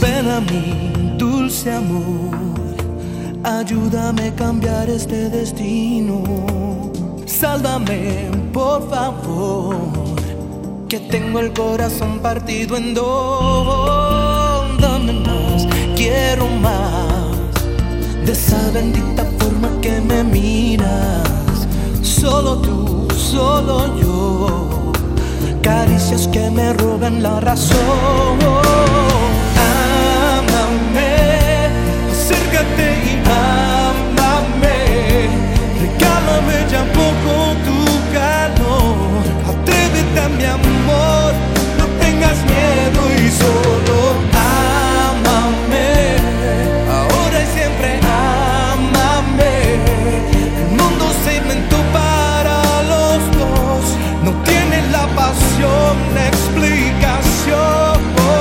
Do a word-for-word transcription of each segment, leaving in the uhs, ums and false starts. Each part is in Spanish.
Ven a mí, dulce amor, ayúdame a cambiar este destino. Sálvame, por favor, que tengo el corazón partido en dos. Dame más, quiero más de esa bendita forma que me miras. Solo tú, solo yo, caricias que me roban la razón. Ámame, acércate y ámame, regálame ya un poco tu calor. Atrévete a mi amor, no tengas miedo y solo ámame, ahora y siempre ámame. El mundo se inventó para los dos, no tiene la pasión, la explicación.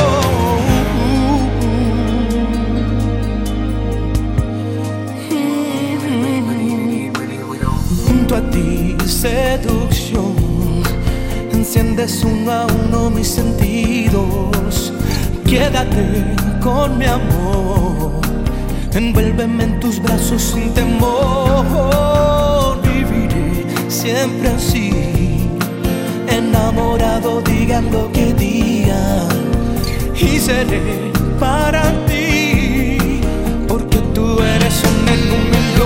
Junto a ti, seducción, enciendes uno a uno mis sentidos. Quédate con mi amor, envuélveme en tus brazos sin temor. Viviré siempre así, enamorado, digan lo que digan, y seré para ti, porque tú eres un número.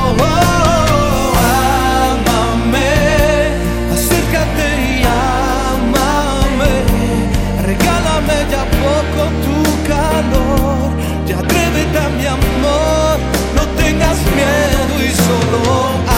Ámame, acércate y ámame, regálame ya poco tu calor. Ya atrévete a mi amor, no tengas miedo y solo